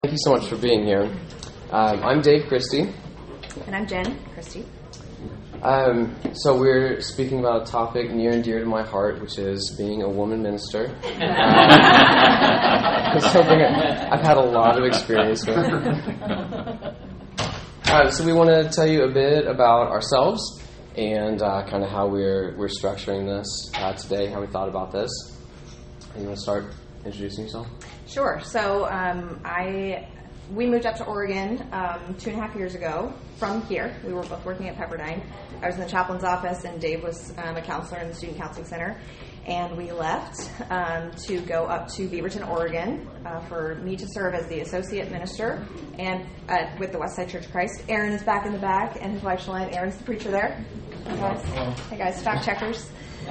Thank you so much for being here. I'm Dave Christie. And I'm Jen Christie. So we're speaking about a topic near and dear to my heart, which is being a woman minister. It's something I've had a lot of experience with. So we want to tell you a bit about ourselves and kind of how we're structuring this today, how we thought about this. You want to start introducing yourself? Sure. So we moved up to Oregon 2.5 years ago from here. We were both working at Pepperdine. I was in the chaplain's office, and Dave was a counselor in the Student Counseling Center. And we left to go up to Beaverton, Oregon, for me to serve as the associate minister and with the Westside Church of Christ. Aaron is back in the back, and his wife, Shalane. Aaron's the preacher there. Hey, guys, fact checkers.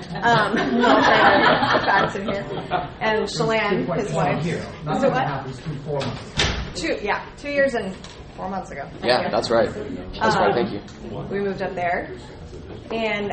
Facts in here. And Shalane, his wife. So what? 2 years and 4 months ago. Yeah, that's right. That's right. Thank you. We moved up there, and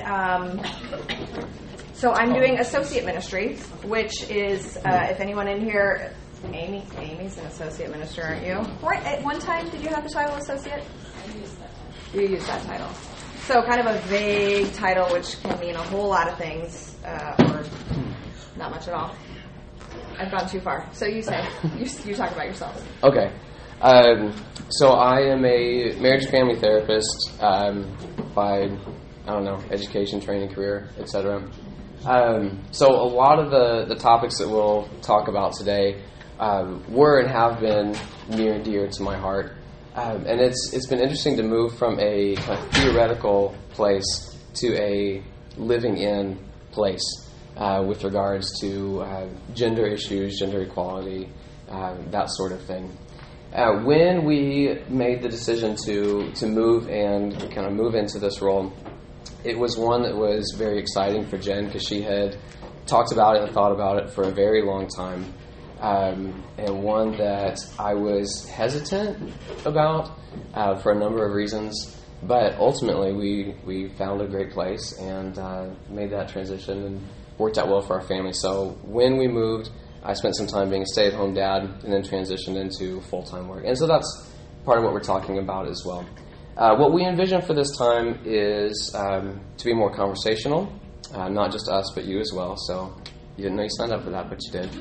so I'm doing associate ministry, which is if anyone in here, Amy's an associate minister, aren't you? Right. At one time, did you have the title associate? You used that title. So kind of a vague title, which can mean a whole lot of things, or not much at all. I've gone too far. So you say. You talk about yourself. Okay. So I am a marriage and family therapist by, education, training, career, etc. So a lot of the topics that we'll talk about today were and have been near and dear to my heart. And it's been interesting to move from a kind of theoretical place to a living in place with regards to gender issues, gender equality, that sort of thing. When we made the decision to move and kind of move into this role, it was one that was very exciting for Jen because she had talked about it and thought about it for a very long time. And one that I was hesitant about for a number of reasons. But ultimately, we found a great place and made that transition and worked out well for our family. So when we moved, I spent some time being a stay-at-home dad and then transitioned into full-time work. And so that's part of what we're talking about as well. What we envision for this time is to be more conversational, not just us, but you as well. So you didn't know you signed up for that, but you did.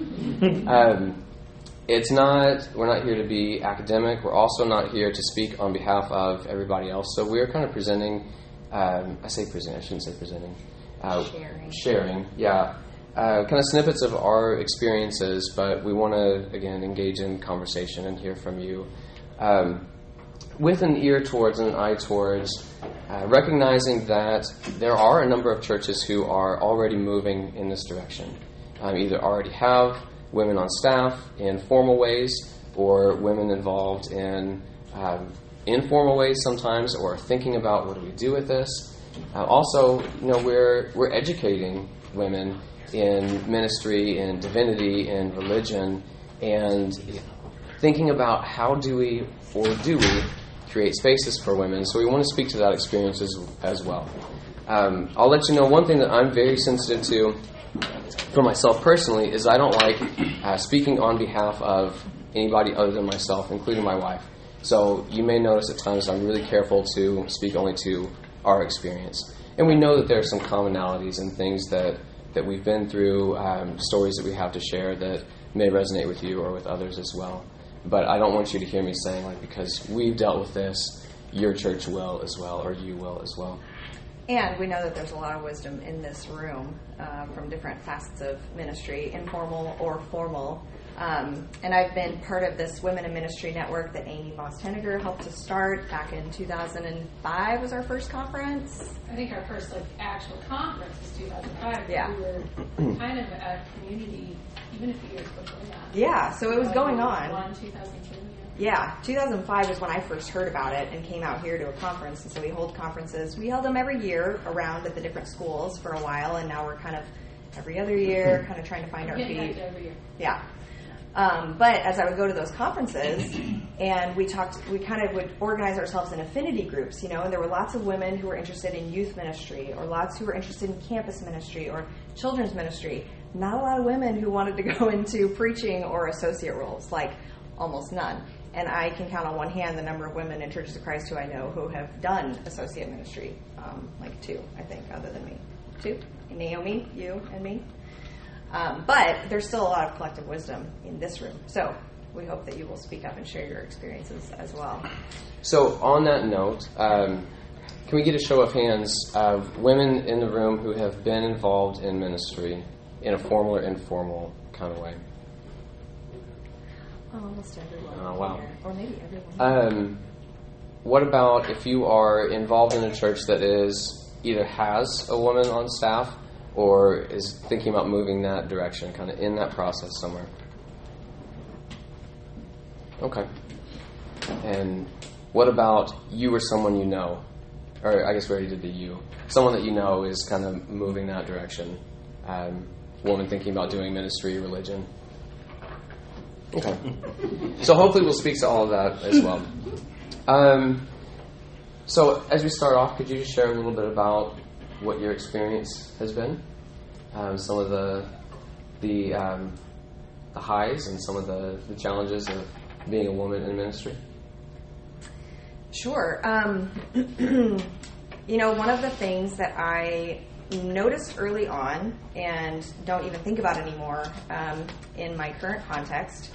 We're not here to be academic. We're also not here to speak on behalf of everybody else. So we're kind of presenting, I shouldn't say presenting. Sharing, yeah. Kind of snippets of our experiences, but we want to, again, engage in conversation and hear from you. With an ear towards and an eye towards recognizing that there are a number of churches who are already moving in this direction. Either already have women on staff in formal ways or women involved in informal ways sometimes, or thinking about what do we do with this. Also, we're educating women in ministry, in divinity, in religion, and thinking about how do we create spaces for women. So we want to speak to that experience as well. I'll let you know one thing that I'm very sensitive to for myself personally is I don't like speaking on behalf of anybody other than myself, including my wife. So you may notice at times I'm really careful to speak only to our experience. And we know that there are some commonalities and things that we've been through, stories that we have to share that may resonate with you or with others as well. But I don't want you to hear me saying, because we've dealt with this, your church will as well, or you will as well. And we know that there's a lot of wisdom in this room from different facets of ministry, informal or formal. And I've been part of this Women in Ministry network that Amy Voss-Henniger helped to start back in 2005 was our first conference. I think our first actual conference was 2005. Yeah. We were kind of a community even a few years before that. Yeah, so it was going on. 2002. Yeah, 2005 is when I first heard about it and came out here to a conference. And so we hold conferences. We held them every year around at the different schools for a while, and now we're kind of every other year, kind of trying to find our feet. Every year. Yeah. But as I would go to those conferences, and we kind of would organize ourselves in affinity groups, and there were lots of women who were interested in youth ministry, or lots who were interested in campus ministry or children's ministry. Not a lot of women who wanted to go into preaching or associate roles, like almost none. And I can count on one hand the number of women in Churches of Christ who I know who have done associate ministry, like 2, I think, other than me. 2? Naomi, you, and me. But there's still a lot of collective wisdom in this room. So we hope that you will speak up and share your experiences as well. So on that note, can we get a show of hands of women in the room who have been involved in ministry in a formal or informal kind of way? Almost everyone. Oh, wow. Here. Or maybe everyone. What about if you are involved in a church that either has a woman on staff or is thinking about moving that direction, kind of in that process somewhere? Okay. And what about you or someone you know? Or I guess we already did the you. Someone that you know is kind of moving that direction. Woman thinking about doing ministry, religion. Okay. So hopefully we'll speak to all of that as well. So as we start off, could you just share a little bit about what your experience has been? Some of the highs and some of the challenges of being a woman in ministry? Sure. One of the things that I noticed early on and don't even think about anymore in my current context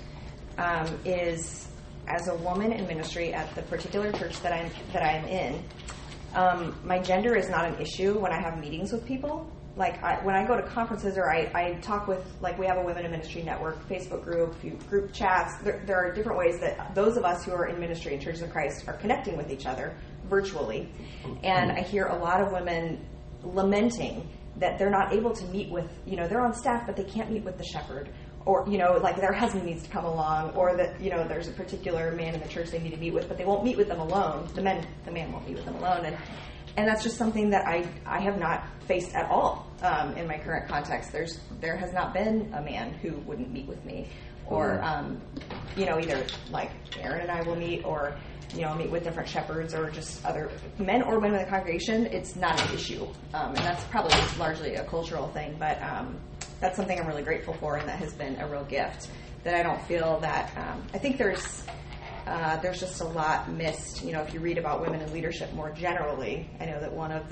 is, as a woman in ministry at the particular church that I am in, my gender is not an issue when I have meetings with people. Like when I go to conferences or I talk with, like we have a Women in Ministry Network Facebook group, group chats. There are different ways that those of us who are in ministry in Churches of Christ are connecting with each other virtually. And I hear a lot of women lamenting that they're not able to meet with, they're on staff, but they can't meet with the shepherd. Or, like their husband needs to come along, or that, there's a particular man in the church they need to meet with, but they won't meet with them alone. The man won't meet with them alone. And that's just something that I have not faced at all in my current context. There has not been a man who wouldn't meet with me, or either like Aaron and I will meet, or meet with different shepherds, or just other men or women in the congregation. It's not an issue, and that's probably largely a cultural thing. But that's something I'm really grateful for, and that has been a real gift. That I don't feel that I think there's just a lot missed. If you read about women in leadership more generally, I know that one of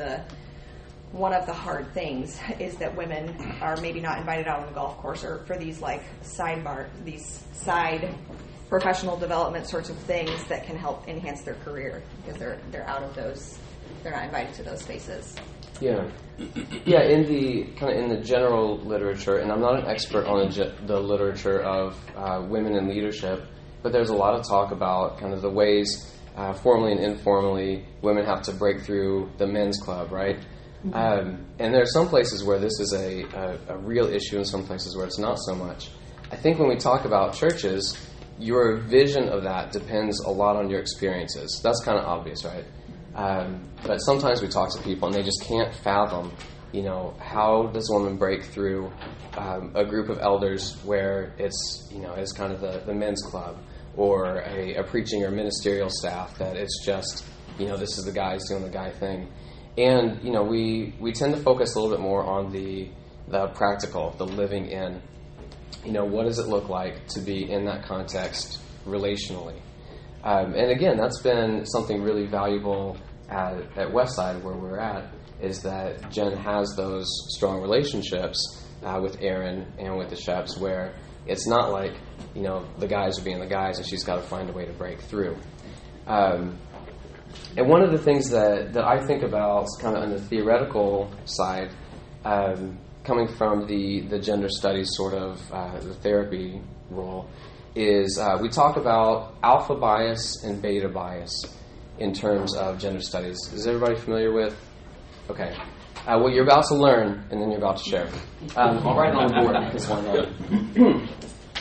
the hard things is that women are maybe not invited out on the golf course or for these like these side professional development sorts of things that can help enhance their career, because they're out of those, they're not invited to those spaces. Yeah. In the general literature, and I'm not an expert on the literature of women in leadership, but there's a lot of talk about kind of the ways, formally and informally, women have to break through the men's club, right? Mm-hmm. And there are some places where this is a real issue, and some places where it's not so much. I think when we talk about churches, your vision of that depends a lot on your experiences. That's kind of obvious, right? But sometimes we talk to people and they just can't fathom, how does a woman break through a group of elders where it's kind of the men's club, or a preaching or ministerial staff that it's just, this is the guys doing the guy thing. And, we tend to focus a little bit more on the practical, the living in. What does it look like to be in that context relationally? And again, that's been something really valuable at Westside, where we're at, is that Jen has those strong relationships with Aaron and with the Sheps, where it's not like, the guys are being the guys and she's got to find a way to break through. And one of the things that I think about kind of on the theoretical side, coming from the gender studies sort of the therapy role, is we talk about alpha bias and beta bias in terms of gender studies. Is everybody familiar with? Okay. Well, you're about to learn, and then you're about to share. I'll write it on the board because why not?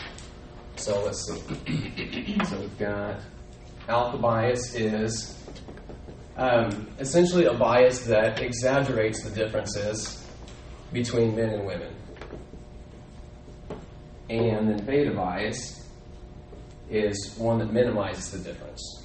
So let's see. So we've got alpha bias is essentially a bias that exaggerates the differences between men and women. And then beta bias is one that minimizes the difference.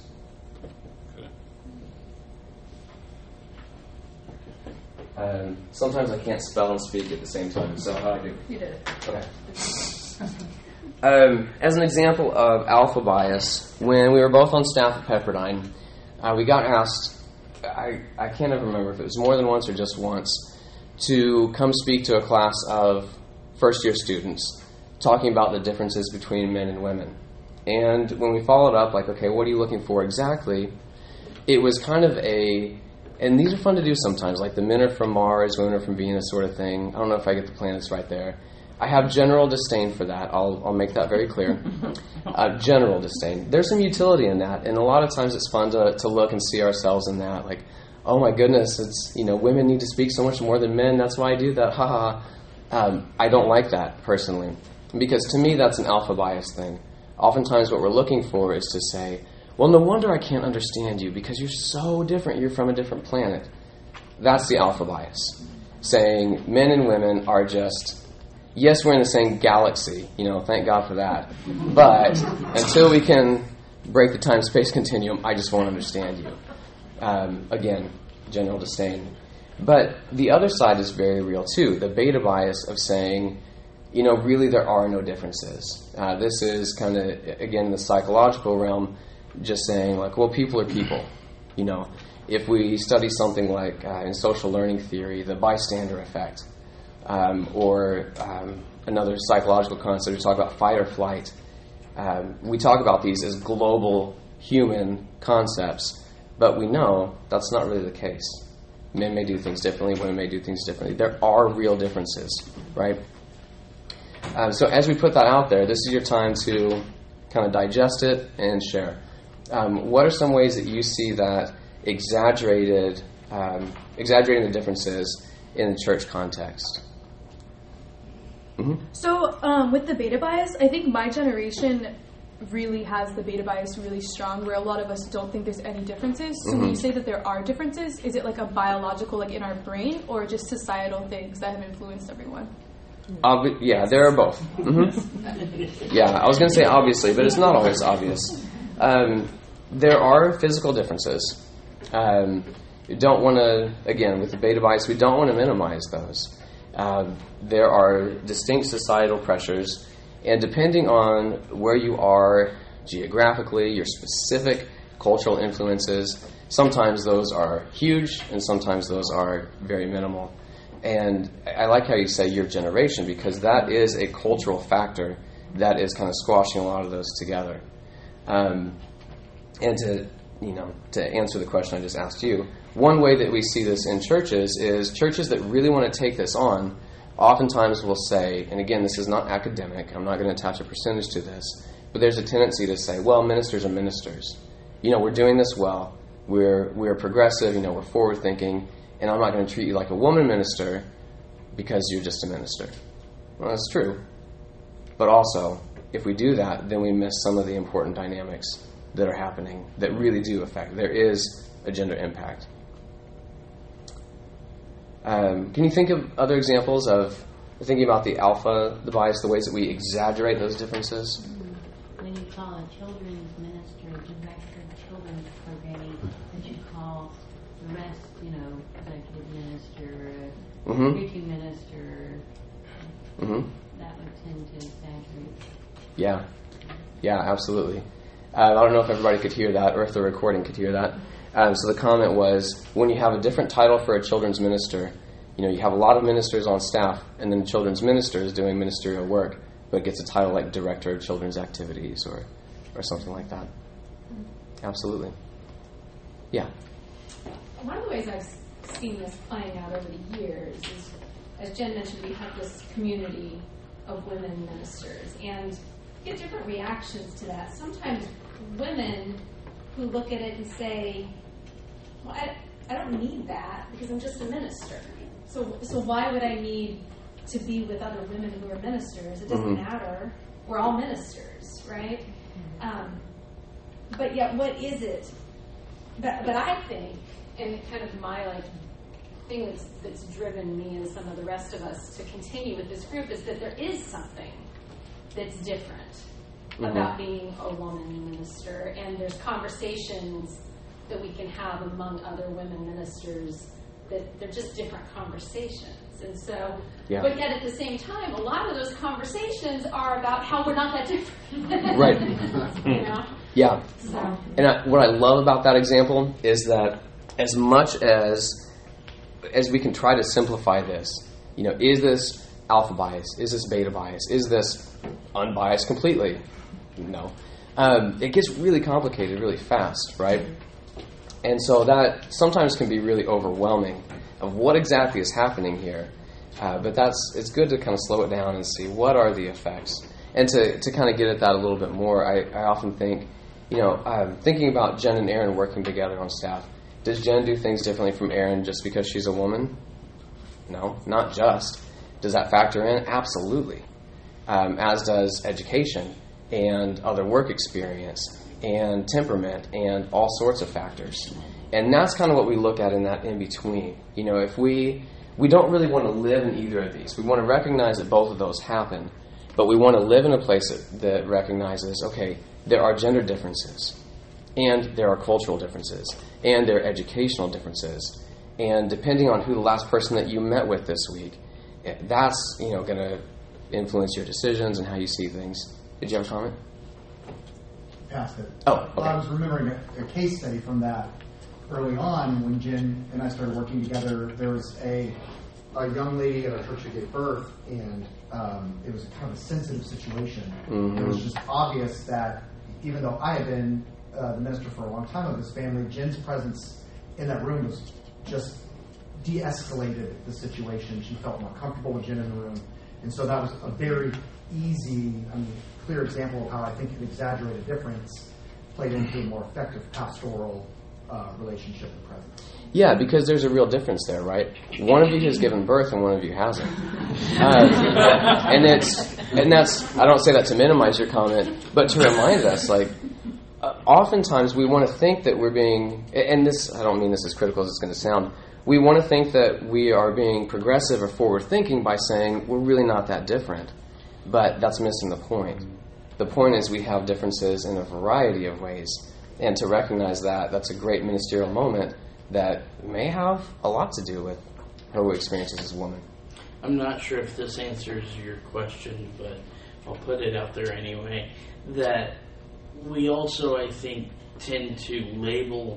Sometimes I can't spell and speak at the same time, so how do I do? You did it. Okay. As an example of alpha bias, when we were both on staff at Pepperdine, we got asked, I can't ever remember if it was more than once or just once, to come speak to a class of first-year students, talking about the differences between men and women. And when we followed up, like, okay, what are you looking for exactly? It was kind of and these are fun to do sometimes, like the men are from Mars, women are from Venus sort of thing. I don't know if I get the planets right there. I have general disdain for that. I'll make that very clear. General disdain. There's some utility in that, and a lot of times it's fun to look and see ourselves in that. Like, oh my goodness, it's women need to speak so much more than men. That's why I do that. Ha ha. I don't like that personally, because to me that's an alpha bias thing. Oftentimes what we're looking for is to say, well, no wonder I can't understand you because you're so different. You're from a different planet. That's the alpha bias. Saying men and women are just. Yes, we're in the same galaxy, thank God for that. But until we can break the time-space continuum, I just won't understand you. Again, general disdain. But the other side is very real, too. The beta bias of saying, really there are no differences. This is kind of, again, in the psychological realm, just saying, like, well, people are people. If we study something like, in social learning theory, the bystander effect, or another psychological concept, we talk about fight or flight. We talk about these as global human concepts, but we know that's not really the case. Men may do things differently, women may do things differently. There are real differences, right? So as we put that out there, this is your time to kind of digest it and share. What are some ways that you see that exaggerating the differences in the church context? Mm-hmm. So with the beta bias, I think my generation really has the beta bias really strong, where a lot of us don't think there's any differences. So when you say that there are differences, is it like a biological, like in our brain, or just societal things that have influenced everyone? Yeah, there are both. Mm-hmm. Yeah, I was going to say obviously, but it's not always obvious. There are physical differences. You don't want to, again, with the beta bias, we don't want to minimize those. There are distinct societal pressures, and depending on where you are geographically, your specific cultural influences, sometimes those are huge, and sometimes those are very minimal. And I like how you say your generation, because that is a cultural factor that is kind of squashing a lot of those together. And to answer the question I just asked you, one way that we see this in churches is churches that really want to take this on oftentimes will say, and again, this is not academic, I'm not going to attach a percentage to this, but there's a tendency to say, well, ministers are ministers. We're doing this well, we're progressive, we're forward-thinking, and I'm not going to treat you like a woman minister because you're just a minister. Well, that's true. But also, if we do that, then we miss some of the important dynamics that are happening that really do affect. There is a gender impact. Can you think of other examples of thinking about the bias, the ways that we exaggerate those differences? When you call a children's minister director of children's programming, that you call the rest, executive minister, preaching minister, that would tend to exaggerate. Yeah, absolutely. I don't know if everybody could hear that or if the recording could hear that. So the comment was, when you have a different title for a children's minister, you have a lot of ministers on staff, and then the children's minister is doing ministerial work, but gets a title like Director of Children's Activities or something like that. Absolutely. Yeah. One of the ways I've seen this playing out over the years is, as Jen mentioned, we have this community of women ministers, and get different reactions to that. Sometimes women who look at it and say, well, I don't need that because I'm just a minister. So why would I need to be with other women who are ministers? It doesn't matter. We're all ministers, right? But yet, what is it? But I think, and kind of my thing that's driven me and some of the rest of us to continue with this group is that there is something that's different about being a woman minister, and there's conversations that we can have among other women ministers that they're just different conversations. And so, Yeah. but yet at the same time, a lot of those conversations are about how we're not that different. Right. You know? Yeah. So. And what I love about that example is that as much as we can try to simplify this, is this alpha bias? Is this beta bias? Is this unbiased completely? No. It gets really complicated really fast, right? And so that sometimes can be really overwhelming of what exactly is happening here. But it's good to kind of slow it down and see what are the effects. And to kind of get at that a little bit more, I often think, thinking about Jen and Aaron working together on staff, does Jen do things differently from Aaron just because she's a woman? No, not just. Does that factor in? Absolutely. As does education and other work experience and temperament and all sorts of factors. And that's kind of what we look at in that in-between. If we don't really want to live in either of these. We want to recognize that both of those happen, but we want to live in a place that recognizes, okay, there are gender differences, and there are cultural differences, and there are educational differences. And depending on who the last person that you met with this week, that's going to influence your decisions and how you see things. Did you have a comment? Past it. Oh, okay. I was remembering a case study from that early on when Jen and I started working together. There was a young lady at our church that gave birth, and it was kind of a sensitive situation. Mm-hmm. It was just obvious that even though I had been the minister for a long time of this family, Jen's presence in that room was just de-escalated the situation. She felt more comfortable with Jen in the room. And so that was a very easy, clear example of how I think an exaggerated difference played into a more effective pastoral relationship and presence. Yeah, because there's a real difference there, right? One of you has given birth and one of you hasn't. And that's, I don't say that to minimize your comment, but to remind us, oftentimes we want to think that we're being, and this, I don't mean this as critical as it's going to sound, we want to think that we are being progressive or forward-thinking by saying we're really not that different. But that's missing the point. The point is we have differences in a variety of ways. And to recognize that, that's a great ministerial moment that may have a lot to do with her experiences as a woman. I'm not sure if this answers your question, but I'll put it out there anyway. That we also, I think, tend to label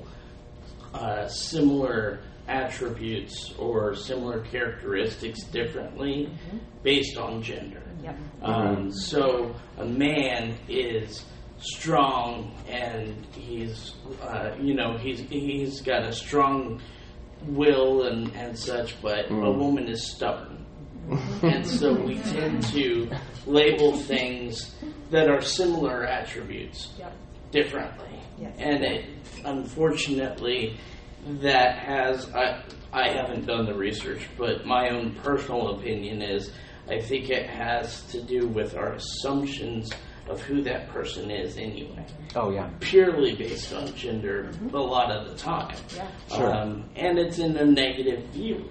similar attributes or similar characteristics differently based on gender. Yep. So a man is strong and he's got a strong will and such, but a woman is stubborn. And so we tend to label things that are similar attributes differently. Yes. And unfortunately, that has, I haven't done the research, but my own personal opinion is I think it has to do with our assumptions of who that person is anyway. Oh, yeah. Purely based on gender a lot of the time. Yeah. Sure. And it's in a negative view.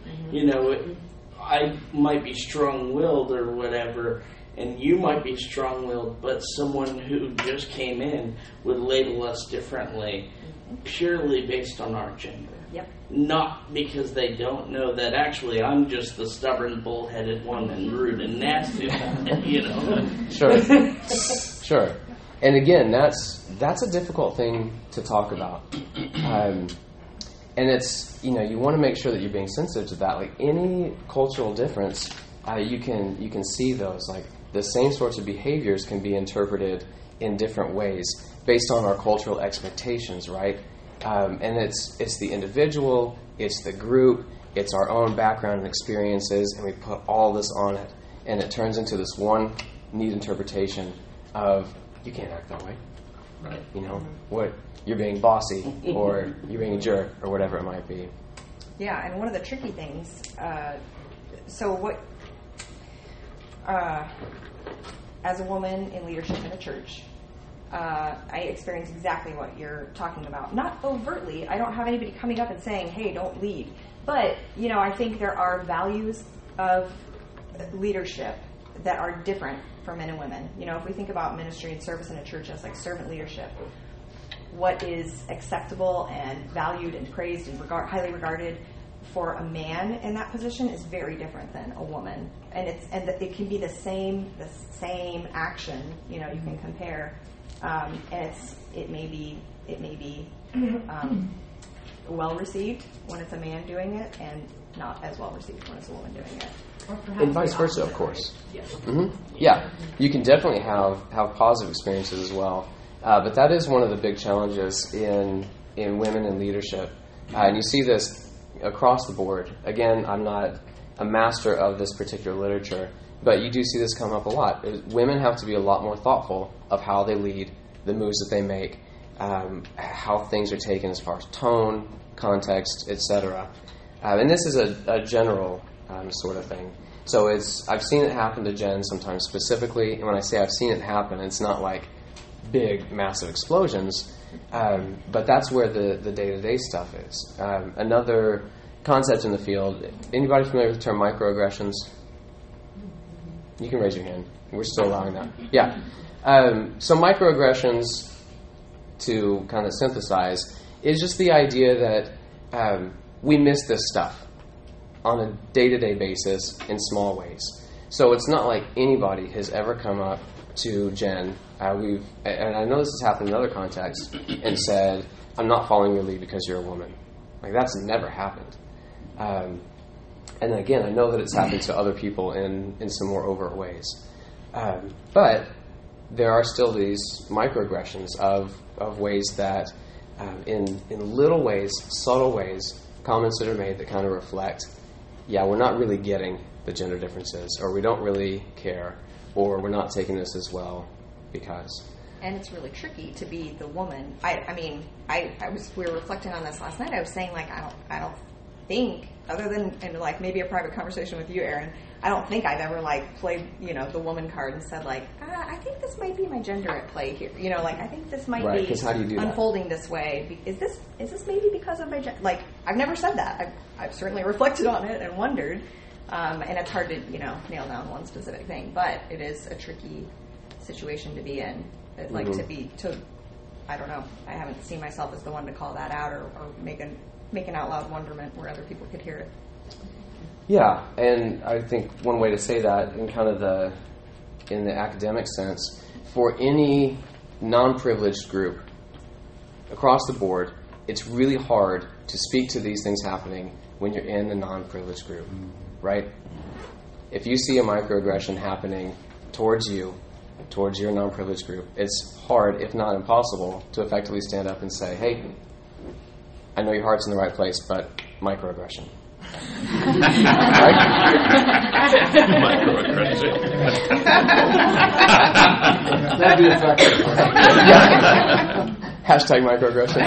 I might be strong-willed or whatever, and you might be strong-willed, but someone who just came in would label us differently purely based on our gender. Yep. Not because they don't know that actually I'm just the stubborn, bull-headed one and rude and nasty one, Sure. And again, that's a difficult thing to talk about. And it's, you want to make sure that you're being sensitive to that. Like any cultural difference, you can see those. Like the same sorts of behaviors can be interpreted in different ways based on our cultural expectations, right? And it's the individual, it's the group, it's our own background and experiences, and we put all this on it. And it turns into this one neat interpretation of, you can't act that way. Right. What you're being bossy, or you're being a jerk, or whatever it might be. Yeah, and one of the tricky things, as a woman in leadership in a church, I experience exactly what you're talking about. Not overtly. I don't have anybody coming up and saying, hey, don't lead. But, I think there are values of leadership that are different for men and women. If we think about ministry and service in a church as like servant leadership, what is acceptable and valued and praised and highly regarded for a man in that position is very different than a woman, and it can be the same action. You know, you can compare, and it may be well received when it's a man doing it, and not as well received when it's a woman doing it. And vice versa, of course. Yes. Mm-hmm. Yeah, you can definitely have positive experiences as well, but that is one of the big challenges in women in leadership, and you see this across the board. Again, I'm not a master of this particular literature, but you do see this come up a lot. Women have to be a lot more thoughtful of how they lead, the moves that they make, how things are taken as far as tone, context, etc. And this is a general sort of thing. So I've seen it happen to Jen sometimes specifically, and when I say I've seen it happen, it's not like big, massive explosions, but that's where the day-to-day stuff is. Another concept in the field, anybody familiar with the term microaggressions? You can raise your hand. We're still allowing that. Yeah. So microaggressions, to kind of synthesize, is just the idea that we miss this stuff on a day-to-day basis in small ways. So it's not like anybody has ever come up to Jen, and I know this has happened in other contexts, and said, I'm not following your lead because you're a woman. Like, that's never happened. And again, I know that it's happened to other people in some more overt ways. But there are still these microaggressions of ways that, in little ways, subtle ways, comments that are made that kind of reflect, we're not really getting the gender differences, or we don't really care, or we're not taking this as well because. And it's really tricky to be the woman. We were reflecting on this last night. I was saying, like, I don't think, other than in like maybe a private conversation with you, Aaron, I don't think I've ever like played, the woman card and said like, I think this might be my gender at play here. I think this might be how do you do unfolding this way. Is this maybe because of my gender? Like, I've never said that. I've certainly reflected on it and wondered, and it's hard to nail down one specific thing, but it is a tricky situation to be in. I'd like I don't know. I haven't seen myself as the one to call that out or make an out loud wonderment where other people could hear it. Yeah, and I think one way to say that in kind of in the academic sense, for any non-privileged group across the board, it's really hard to speak to these things happening when you're in the non-privileged group, right? If you see a microaggression happening towards you, towards your non-privileged group, it's hard, if not impossible, to effectively stand up and say, hey, I know your heart's in the right place, but microaggression. Microaggression. That'd be effective. Hashtag microaggression.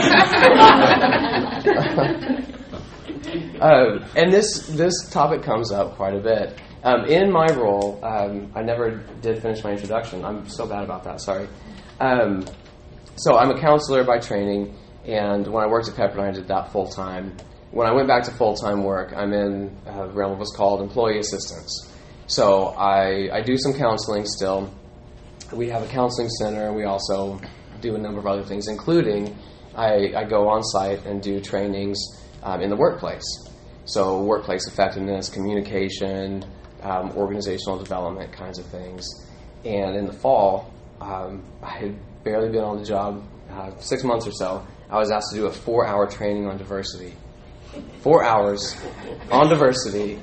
And this topic comes up quite a bit. In my role, I never did finish my introduction. I'm so bad about that, sorry. So I'm a counselor by training, and when I worked at Pepperdine, I did that full-time. When I went back to full-time work, I'm in a realm of what's called employee assistance. So I do some counseling still. We have a counseling center, and we also do a number of other things, including I go on site and do trainings in the workplace. So workplace effectiveness, communication, organizational development kinds of things. And in the fall, I had barely been on the job 6 months or so. I was asked to do a 4-hour training on diversity. 4 hours on diversity.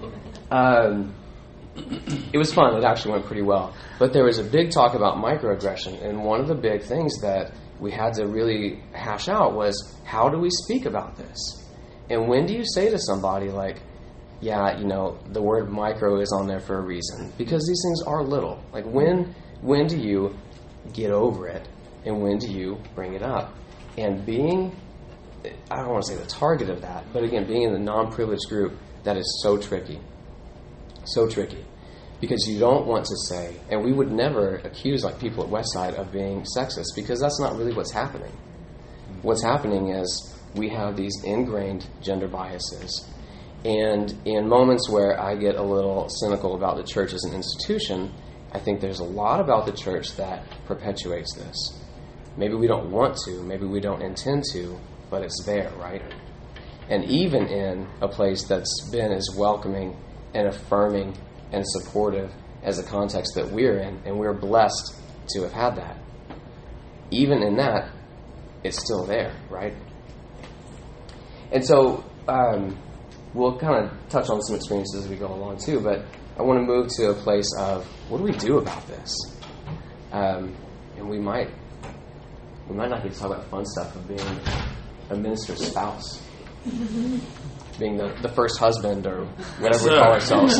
It was fun. It actually went pretty well. But there was a big talk about microaggression, and one of the big things that we had to really hash out was, how do we speak about this? And when do you say to somebody like, the word micro is on there for a reason? Because these things are little. Like, when do you get over it, and when do you bring it up? And being, I don't want to say the target of that, but again, being in the non-privileged group, that is so tricky. So tricky. Because you don't want to say, and we would never accuse like people at Westside of being sexist, because that's not really what's happening. What's happening is we have these ingrained gender biases. And in moments where I get a little cynical about the church as an institution, I think there's a lot about the church that perpetuates this. Maybe we don't want to, maybe we don't intend to, but it's there, right? and even in a place that's been as welcoming and affirming and supportive as the context that we're in, and we're blessed to have had that. Even in that, it's still there, right? And so we'll kind of touch on some experiences as we go along too, but I want to move to a place of what do we do about this? And we might not get to talk about fun stuff of being a minister's spouse, being the first husband or whatever we call ourselves.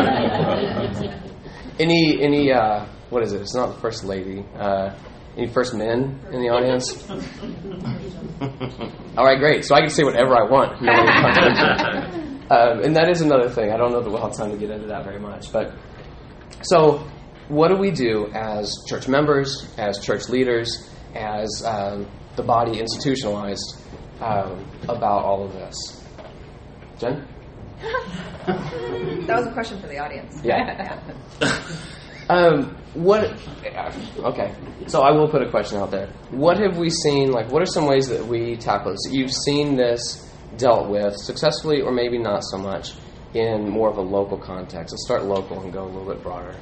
Any what is it? It's not the first lady. Any first men in the audience? All right, great. So I can say whatever I want. And that is another thing. I don't know that we'll have time to get into that very much. But so what do we do as church members, as church leaders, as the body institutionalized about all of this? Jen? That was a question for the audience. Yeah. Okay, so I will put a question out there. What have we seen, what are some ways that we tackle this? You've seen this dealt with successfully or maybe not so much in more of a local context. Let's start local and go a little bit broader.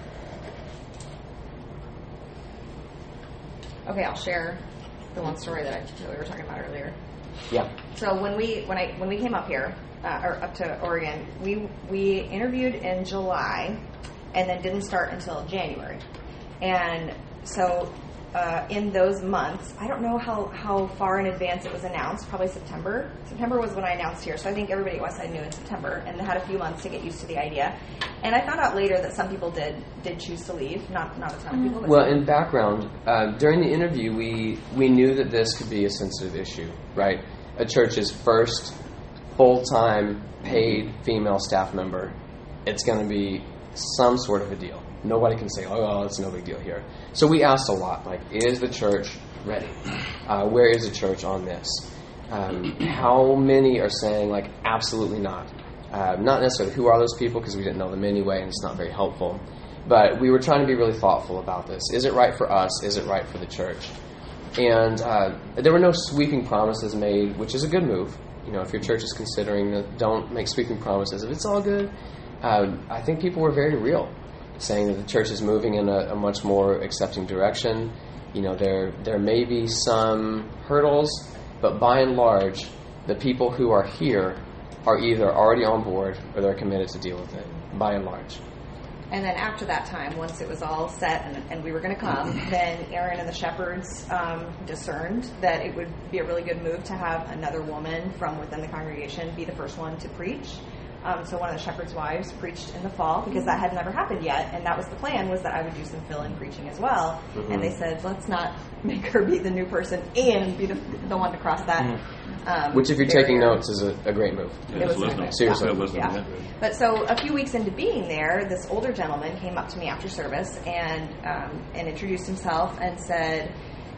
Okay, I'll share the one story that we were talking about earlier. Yeah. So when we came up here, or up to Oregon, we interviewed in July and then didn't start until January. And so in those months, I don't know how far in advance it was announced, probably September. September was when I announced here, so I think everybody at Westside knew in September and had a few months to get used to the idea. And I found out later that some people did choose to leave, not a ton of people. Well, in background, during the interview, we knew that this could be a sensitive issue, right? A church's first full-time paid female staff member, it's going to be some sort of a deal. Nobody can say, oh, it's no big deal here. So we asked a lot, is the church ready? Where is the church on this? How many are saying, absolutely not? Not necessarily who are those people, because we didn't know them anyway, and it's not very helpful. But we were trying to be really thoughtful about this. Is it right for us? Is it right for the church? And there were no sweeping promises made, which is a good move. If your church is considering that, don't make sweeping promises. If it's all good, I think people were very real, saying that the church is moving in a much more accepting direction. There may be some hurdles, but by and large, the people who are here are either already on board or they're committed to deal with it, by and large. And then after that time, once it was all set and we were going to come, then Aaron and the shepherds discerned that it would be a really good move to have another woman from within the congregation be the first one to preach. So one of the shepherd's wives preached in the fall because that had never happened yet, and that was the plan, was that I would do some fill-in preaching as well. Mm-hmm. And they said, let's not make her be the new person and be the one to cross that. Mm-hmm. Which, if you're taking notes, is a great move. Yeah, it was seriously. Yeah. But so a few weeks into being there, this older gentleman came up to me after service and introduced himself and said,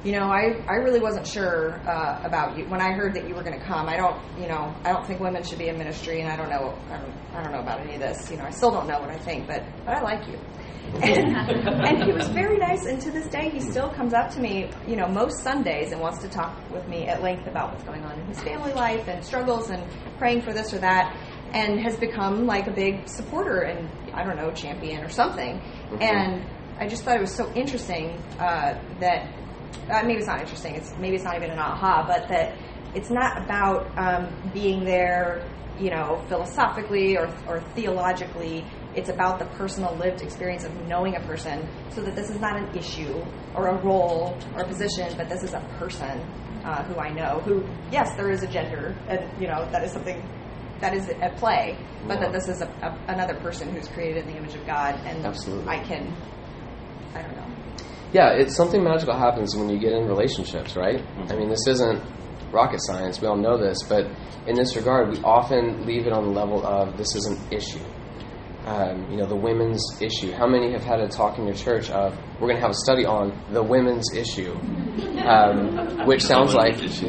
I really wasn't sure about you when I heard that you were going to come. I don't think women should be in ministry, and I don't know about any of this. I still don't know what I think, but I like you. And he was very nice, and to this day, he still comes up to me, most Sundays and wants to talk with me at length about what's going on in his family life and struggles and praying for this or that, and has become a big supporter and, champion or something. Mm-hmm. And I just thought it was so interesting that. Maybe it's not interesting. Maybe it's not even an aha, but that it's not about being there, philosophically or theologically. It's about the personal lived experience of knowing a person, so that this is not an issue or a role or a position, but this is a person who I know. Who, yes, there is a gender, and that is something that is at play, but that this is another person who's created in the image of God, and absolutely. I don't know. Yeah, it's something magical happens when you get in relationships, right? Mm-hmm. I mean, this isn't rocket science. We all know this, but in this regard, we often leave it on the level of this is an issue. The women's issue. How many have had a talk in your church of, we're going to have a study on the women's issue, which sounds like, okay,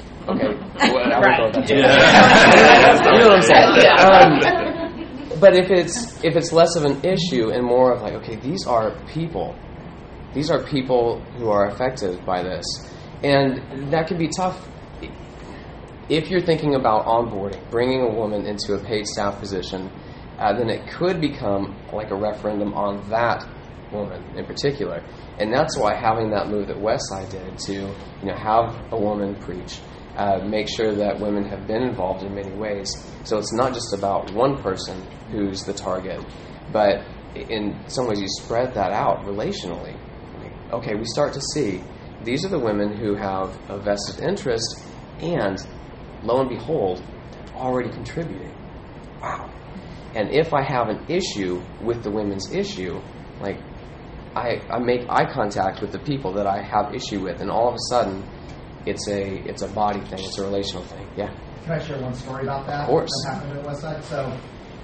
right. You know what I'm saying? But if it's less of an issue and more of okay, these are people. These are people who are affected by this. And that can be tough if you're thinking about onboarding, bringing a woman into a paid staff position, then it could become like a referendum on that woman in particular. And that's why having that move that Westside did to have a woman preach, make sure that women have been involved in many ways. So it's not just about one person who's the target, but in some ways you spread that out relationally. Okay, we start to see these are the women who have a vested interest, and lo and behold, they're already contributing. Wow. And if I have an issue with the women's issue, like I make eye contact with the people that I have issue with, and all of a sudden it's a body thing, it's a relational thing. Yeah. Can I share one story about that? Of course. That happened at Westside. So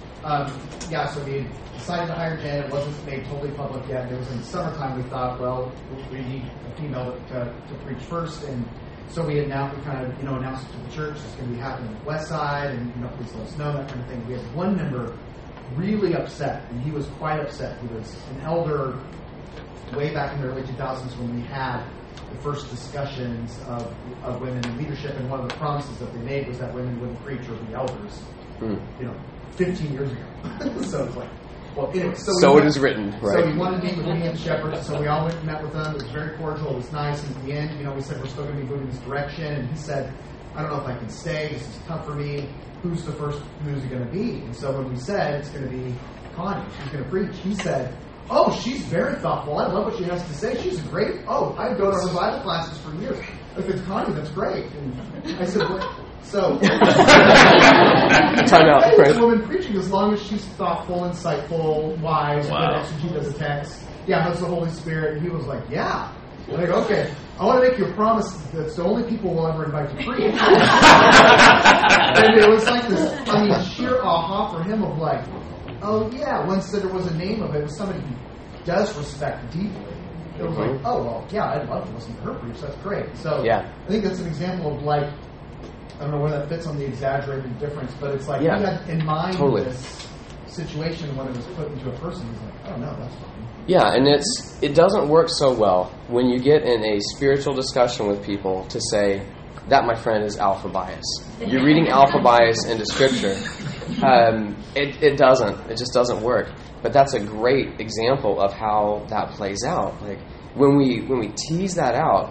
so we decided to hire Jen. It wasn't made totally public yet. It was in the summertime. We thought, well, we need a female to preach first, and so we announced, announced it to the church. It's going to be happening at Westside, and please let us know, that kind of thing. We had one member really upset, and he was quite upset. He was an elder way back in the early 2000s when we had the first discussions of women in leadership, and one of the promises that they made was that women wouldn't preach or be elders. 15 years ago. So it's like, well, anyway. So it is written, right? So he wanted to meet with me and the shepherds, so we all went and met with them. It was very cordial. It was nice. And at the end, we said we're still going to be moving this direction. And he said, I don't know if I can stay. This is tough for me. Who's it going to be? And so when we said it's going to be Connie, she's going to preach, he said, oh, she's very thoughtful. I love what she has to say. She's a great, I go to her Bible classes for years. If it's Connie, that's great. And I said, what? So, time out. Hey, this woman preaching, as long as she's thoughtful, insightful, wise, good exegete of the text. Yeah, that's the Holy Spirit. And he was like, yeah. I'm like, okay, I want to make you a promise that's the only people we'll ever invite to preach. And it was like this, sheer aha for him of like, oh yeah, once there was a name of it, it was somebody he does respect deeply. It was like, oh, well, yeah, I'd love to listen to her preach. That's great. So I think that's an example of like, I don't know where that fits on the exaggerated difference, but it's like he had in mind this situation when it was put into a person. He's like, oh no, that's fine. Yeah, and it doesn't work so well when you get in a spiritual discussion with people to say, that, my friend, is alpha bias. You're reading alpha bias into Scripture. It doesn't. It just doesn't work. But that's a great example of how that plays out. Like when we tease that out,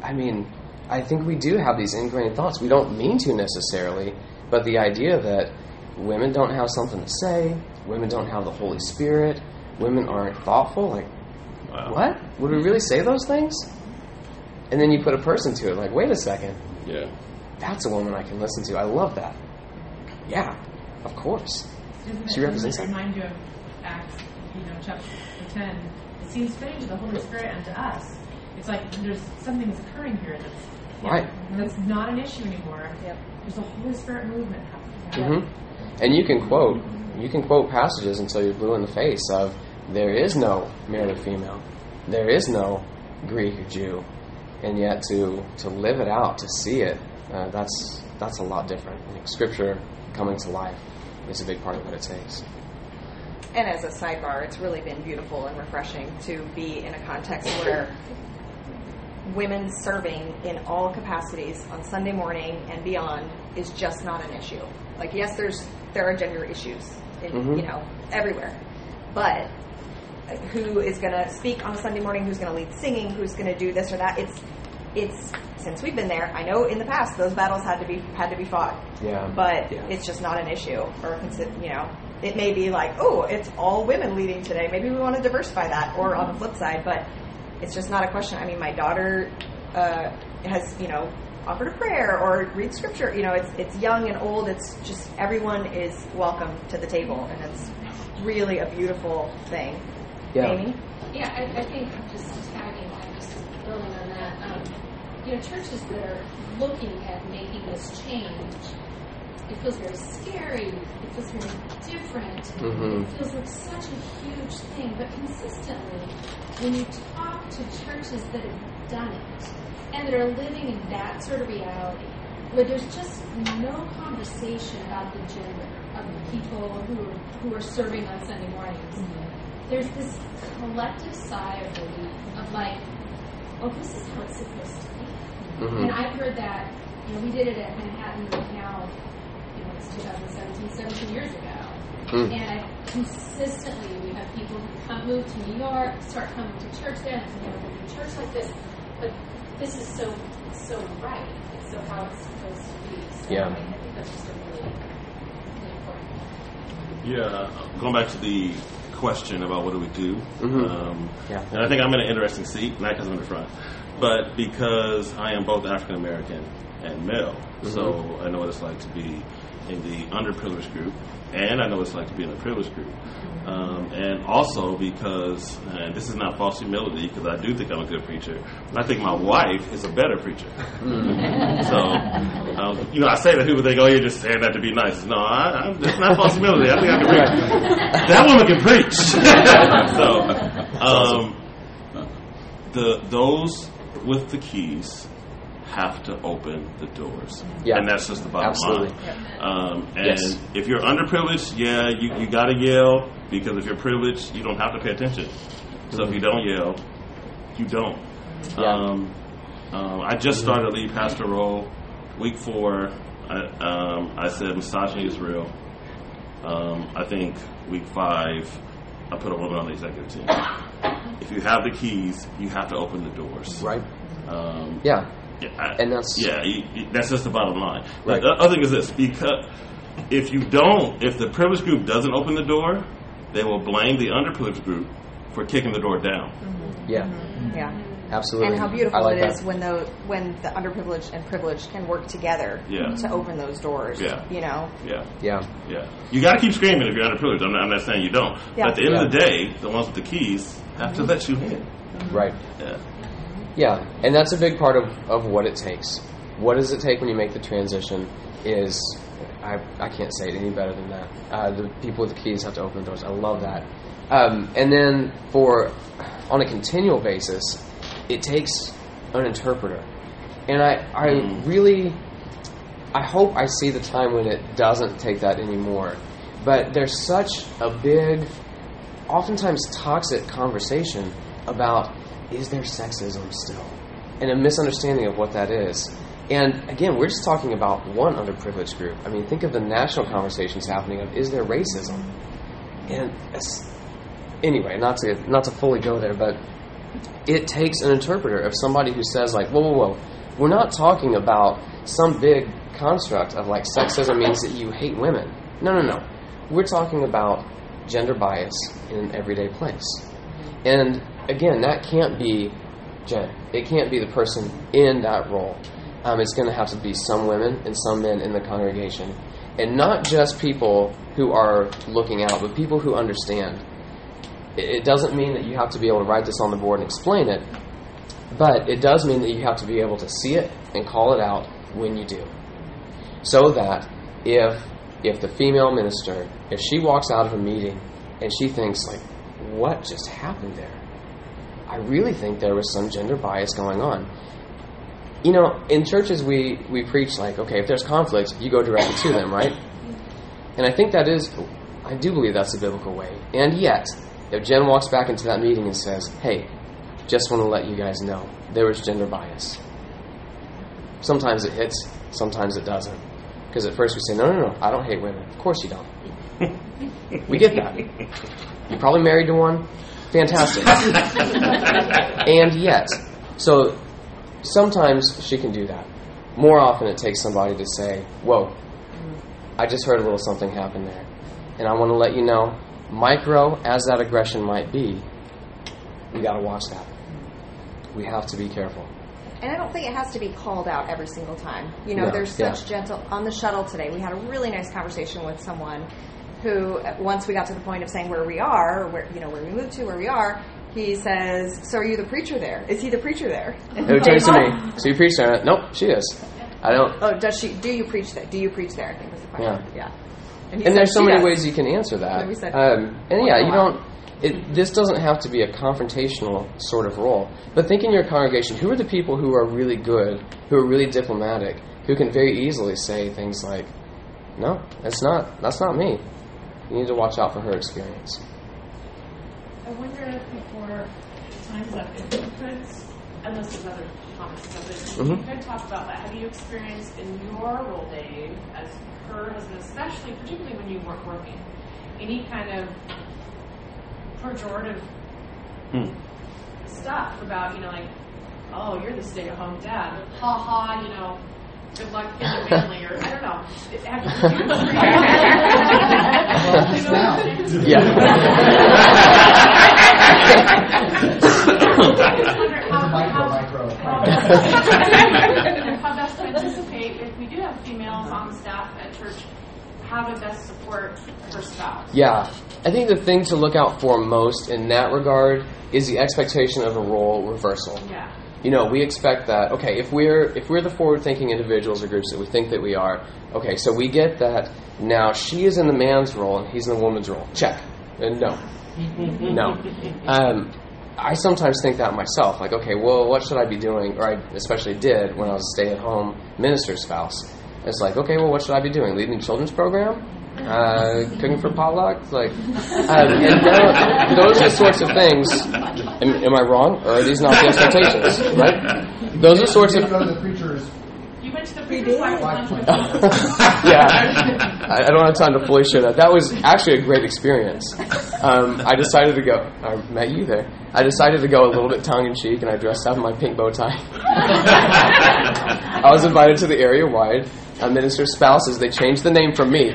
I think we do have these ingrained thoughts. We don't mean to necessarily, but the idea that women don't have something to say, women don't have the Holy Spirit, women aren't thoughtful, like, what? Would we really say those things? And then you put a person to it, like, wait a second. Yeah. That's a woman I can listen to. I love that. Yeah, of course. She represents that. Remind you of Acts, chapter 10. It seems fitting to the Holy Spirit and to us. It's like there's something that's occurring here that's not an issue anymore. Yep. There's a Holy Spirit movement happening. Mm-hmm. And you can quote passages until you're blue in the face of there is no male or female, there is no Greek or Jew, and yet to live it out, to see it, that's a lot different. Scripture coming to life is a big part of what it takes. And as a sidebar, it's really been beautiful and refreshing to be in a context where women serving in all capacities on Sunday morning and beyond is just not an issue. Like, yes, there are gender issues in, everywhere, but who is going to speak on a Sunday morning? Who's going to lead singing? Who's going to do this or that? It's since we've been there. I know in the past those battles had to be fought. Yeah. But it's just not an issue, or it may be like, oh, it's all women leading today. Maybe we want to diversify that, or on the flip side, but it's just not a question. My daughter has, offered a prayer or read Scripture. It's young and old. It's just everyone is welcome to the table, and it's really a beautiful thing. Yeah. Amy? Yeah, I think just building on that. Churches that are looking at making this change, it feels very scary. It feels very different. Mm-hmm. It feels like such a huge thing. But consistently, when you talk to churches that have done it and that are living in that sort of reality, where there's just no conversation about the gender of the people who are serving on Sunday mornings, there's this collective sigh of relief of like, oh, this is how it's supposed to be. Mm-hmm. And I've heard that we did it at Manhattan now, it's 2017, 17 years ago. And consistently, we have people who move to New York, start coming to church there, and never been to church like this. But this is so right. It's so how it's supposed to be. So I think that's just a really important point. Yeah, going back to the question about what do we do. And I think I'm in an interesting seat, not because I'm in the front, but because I am both African American and male. So I know what it's like to be in the underprivileged group, and I know what it's like to be in the privileged group. And also because, and this is not false humility, because I do think I'm a good preacher, but I think my wife is a better preacher. So, I say that people think, oh, you're just saying that to be nice. No, it's not false humility. I think I can preach. That woman can preach. So, those with the keys have to open the doors. And that's just the bottom line. And if you're underprivileged, you got to yell, because if you're privileged, you don't have to pay attention. So if you don't yell, you don't. I just started a lead pastor role. Week 4, I said misogyny is real. I think week 5, I put a woman on the executive team. If you have the keys, you have to open the doors. Right. And that's that's just the bottom line. Right. The other thing is this: because if the privileged group doesn't open the door, they will blame the underprivileged group for kicking the door down. Absolutely. And how beautiful it is when the underprivileged and privileged can work together to open those doors. You got to keep screaming if you're underprivileged. I'm not saying you don't. But at the end of the day, the ones with the keys have to let you in. Right. Yeah, and that's a big part of what it takes. What does it take when you make the transition is, I can't say it any better than that. The people with the keys have to open the doors. I love that. And then on a continual basis, it takes an interpreter. And I hope I see the time when it doesn't take that anymore. But there's such a big, oftentimes toxic conversation about, is there sexism still? And a misunderstanding of what that is. And again, we're just talking about one underprivileged group. I mean, think of the national conversations happening of, is there racism? And anyway, not to fully go there, but it takes an interpreter of somebody who says like, whoa, we're not talking about some big construct of like sexism means that you hate women. No. We're talking about gender bias in an everyday place. And again, that can't be Jen. It can't be the person in that role. It's going to have to be some women and some men in the congregation. And not just people who are looking out, but people who understand. It doesn't mean that you have to be able to write this on the board and explain it, but it does mean that you have to be able to see it and call it out when you do. So that if the female minister, if she walks out of a meeting and she thinks like, what just happened there? I really think there was some gender bias going on. In churches we preach like, okay, if there's conflict, you go directly to them, right? And I do believe that's the biblical way. And yet, if Jen walks back into that meeting and says, hey, just want to let you guys know, there was gender bias. Sometimes it hits, sometimes it doesn't. Because at first we say, no, I don't hate women. Of course you don't. We get that. You're probably married to one. Fantastic. And yet, so sometimes she can do that. More often it takes somebody to say, whoa, I just heard a little something happen there. And I want to let you know, micro as that aggression might be, we got to watch that. We have to be careful. And I don't think it has to be called out every single time. There's such gentle... On the shuttle today, we had a really nice conversation with someone who, once we got to the point of saying where we are, where we moved to, where we are, he says, so are you the preacher there? Is he the preacher there? Who turns to me? So you preach there? Nope, she is. I don't. Oh, does she? Do you preach there? Do you preach there? I think was the question. Yeah. And there's so many ways you can answer that. You don't. This doesn't have to be a confrontational sort of role. But think in your congregation, who are the people who are really good, who are really diplomatic, who can very easily say things like, no, that's not me. You need to watch out for her experience. I wonder if before time's up, if you could, unless there's other Thomas. So that you could talk about that. Have you experienced in your role, Dave, as her husband, especially, particularly when you weren't working, any kind of pejorative stuff about, like, oh, you're the stay-at-home dad. Ha ha, good luck getting a family, or I don't know. How best to anticipate if we do have females on staff at church, how to best support her spouse? Yeah, I think the thing to look out for most in that regard is the expectation of a role reversal. Yeah. We expect that, okay, if we're the forward-thinking individuals or groups that we think that we are, okay, so we get that now she is in the man's role and he's in the woman's role. Check. And no. I sometimes think that myself, like, okay, well, what should I be doing? Or I especially did when I was a stay-at-home minister spouse. It's like, okay, well, what should I be doing? Leading a children's program? Cooking for potluck? And those are sorts of things. Am I wrong? Or are these not the expectations? Right? Those are sorts of... You went to the preacher's wife. Yeah. I don't have time to fully share that. That was actually a great experience. I decided to go. I met you there. I decided to go a little bit tongue-in-cheek, and I dressed up in my pink bow tie. I was invited to the area-wide minister spouses. They changed the name from me.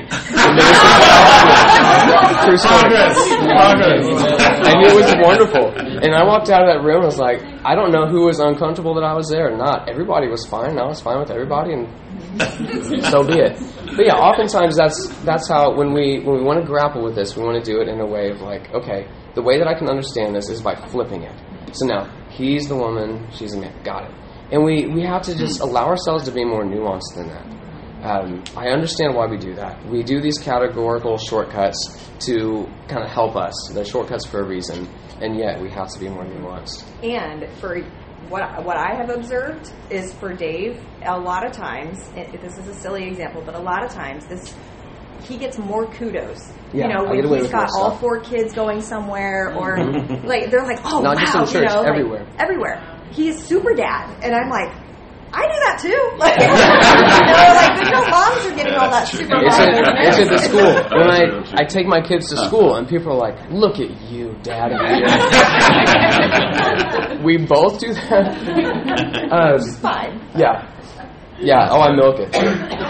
True story. And it was wonderful. And I walked out of that room and was like, I don't know who was uncomfortable that I was there or not. Everybody was fine. I was fine with everybody, and so be it. But yeah, oftentimes that's how when we want to grapple with this, we want to do it in a way of like, okay, the way that I can understand this is by flipping it. So now he's the woman, she's the man. Got it. And we have to just allow ourselves to be more nuanced than that. I understand why we do that. We do these categorical shortcuts to kind of help us. They're shortcuts for a reason, and yet we have to be more nuanced. And for what I have observed is for Dave, a lot of times, this is a silly example, but a lot of times he gets more kudos. Yeah, when he's got all 4 kids going somewhere, or like they're like, oh, not wow, just in church, everywhere. Everywhere. He's super dad, and I'm like, I do that too. Moms are getting all that super. It's at the school. When I take my kids to school, and people are like, "Look at you, Daddy." We both do that. It's fine. Yeah. Oh, I milk it.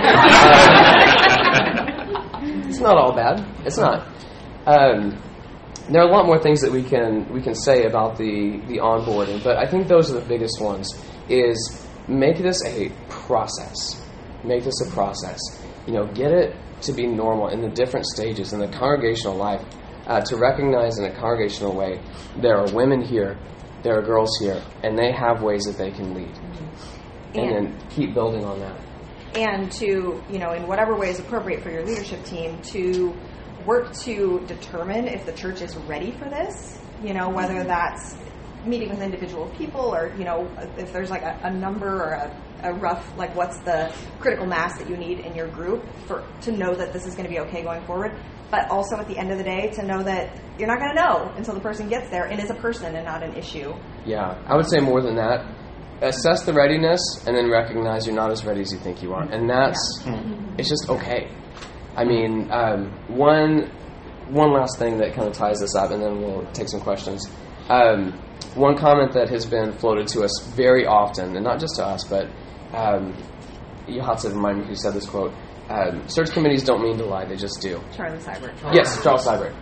It's not all bad. It's not. There are a lot more things that we can say about the onboarding, but I think those are the biggest ones. Is make this a process. Make this a process. Get it to be normal in the different stages in the congregational life. To recognize in a congregational way, there are women here, there are girls here, and they have ways that they can lead. And then keep building on that. And to, in whatever way is appropriate for your leadership team, to work to determine if the church is ready for this, whether that's meeting with individual people, or if there's like a number or a rough, like, what's the critical mass that you need in your group to know that this is going to be okay going forward. But also at the end of the day, to know that you're not going to know until the person gets there and is a person and not an issue. Yeah, I would say more than that. Assess the readiness and then recognize you're not as ready as you think you are, and that's it's just okay. I mean, one last thing that kind of ties this up, and then we'll take some questions. One comment that has been floated to us very often, and not just to us, but you'll have to remind me who said this quote. Search committees don't mean to lie; they just do. Charlie Seibert. Yes, Charles Seibert.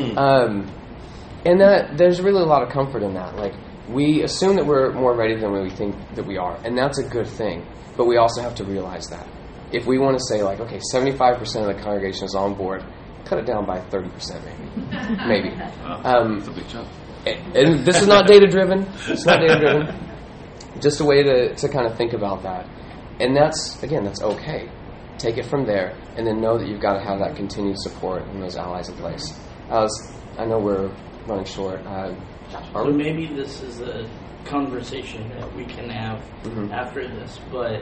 And that there's really a lot of comfort in that. Like, we assume that we're more ready than we think that we are, and that's a good thing. But we also have to realize that if we want to say, like, okay, 75% of the congregation is on board, cut it down by 30%, maybe. That's a big chunk. And this is not data-driven. It's not data-driven. Just a way to kind of think about that. And that's okay. Take it from there, and then know that you've got to have that continued support and those allies in place. I know we're running short. So maybe this is a conversation that we can have after this, but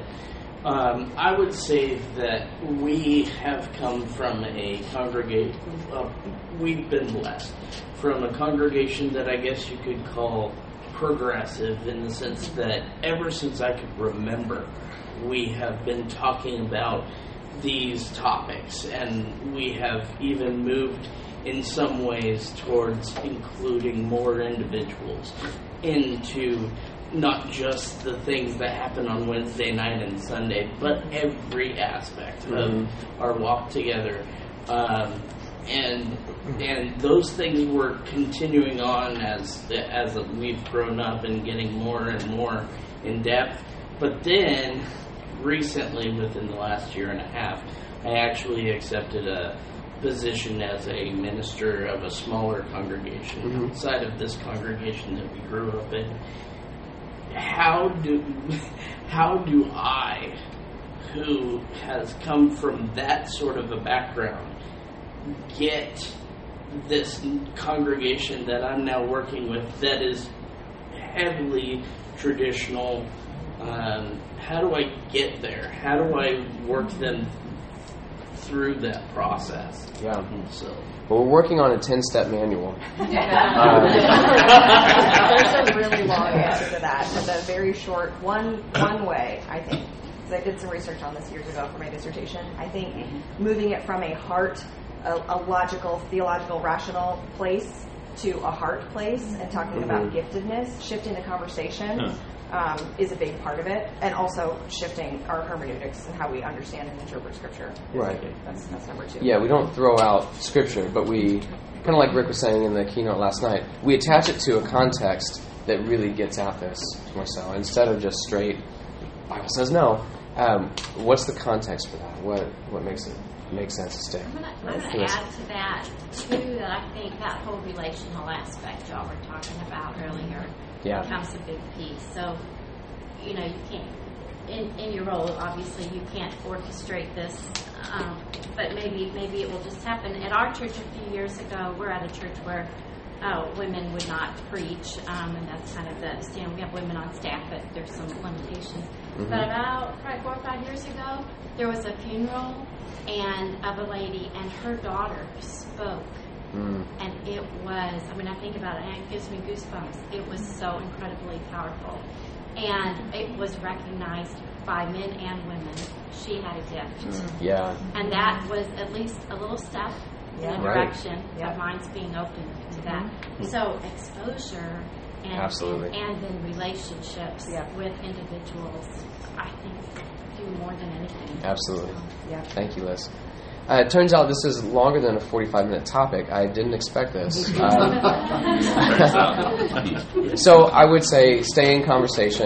I would say that we have come from a congregation, we've been blessed from a congregation that I guess you could call progressive in the sense that ever since I could remember, we have been talking about these topics, and we have even moved in some ways towards including more individuals into not just the things that happen on Wednesday night and Sunday, but every aspect of our walk together. And those things were continuing on as we've grown up and getting more and more in depth. But then, recently, within the last year and a half, I actually accepted a position as a minister of a smaller congregation outside of this congregation that we grew up in. How do I, who has come from that sort of a background, get this congregation that I'm now working with that is heavily traditional? How do I get there? How do I work them through that process? Yeah. So. Well, we're working on a 10-step manual. There's a really long answer to that, but a very short one way, I think. Because I did some research on this years ago for my dissertation. I think moving it from a heart, a logical, theological, rational place to a heart place and talking about giftedness, shifting the conversation is a big part of it, and also shifting our hermeneutics and how we understand and interpret Scripture. Right. That's number 2. Yeah, we don't throw out Scripture, but we, kind of like Rick was saying in the keynote last night, we attach it to a context that really gets at this more so. Instead of just straight, Bible says no. What's the context for that? What makes it make sense to stay? I'm going to add to that, too, that I think that whole relational aspect y'all were talking about earlier becomes a big piece. So, you can't, in your role, obviously, you can't orchestrate this, but maybe it will just happen. At our church a few years ago, we're at a church where women would not preach, and that's kind of the stand. We have women on staff, but there's some limitations. But about probably 4 or 5 years ago, there was a funeral of a lady, and her daughter spoke. And it was, I think about it, and it gives me goosebumps. It was so incredibly powerful. And it was recognized by men and women. She had a gift. Yeah. And that was at least a little step in the direction of minds being open to that. So exposure and then relationships with individuals, I think, do more than anything. Absolutely. Thank you, Liz. It turns out this is longer than a 45-minute topic. I didn't expect this. So I would say stay in conversation.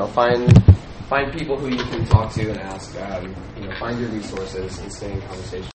Find people who you can talk to and ask. Find your resources and stay in conversation.